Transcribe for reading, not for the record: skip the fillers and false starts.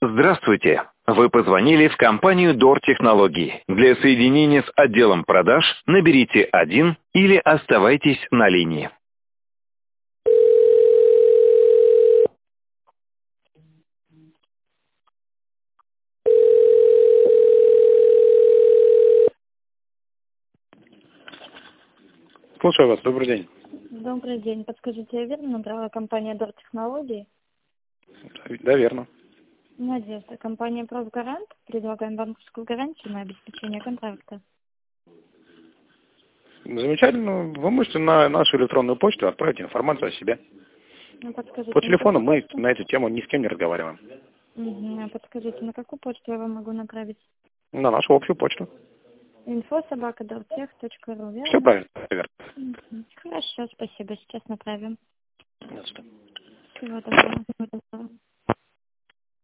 Здравствуйте. Вы позвонили в компанию Дор Технологии. Для соединения с отделом продаж наберите 1 или оставайтесь на линии. Слушаю вас, добрый день. Добрый день. Подскажите, я верно набрала компания Дор Технологии? Да, верно. Надежда. Компания Профгарант. Предлагаем банковскую гарантию на обеспечение контракта. Замечательно. Вы можете на нашу электронную почту отправить информацию о себе. Подскажите, По телефону на мы какую почту? на эту тему ни с кем не разговариваем. Подскажите, на какую почту я вам могу направить? На нашу общую почту. info@dortech.ru, Все верно? правильно. Верно. Хорошо, спасибо. Сейчас направим. До свидания. Всего доброго.